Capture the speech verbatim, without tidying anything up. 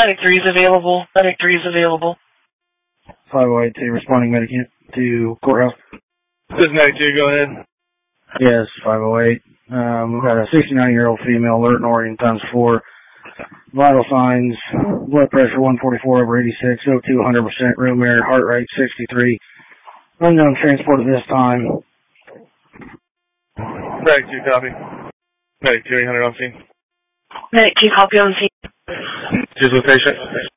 Medic three is available. Medic three is available. five oh eight to responding medic to courthouse. This is Medic two, go ahead. Yes, five oh eight. Um, we've got a sixty-nine-year-old female alert in Oregon times four. Vital signs, blood pressure one forty-four over eighty-six, O two one hundred percent, room air, heart rate sixty-three. Unknown transport at this time. Medic two, copy. Medic two, eight hundred on scene. Medic two, copy on scene. Choose location.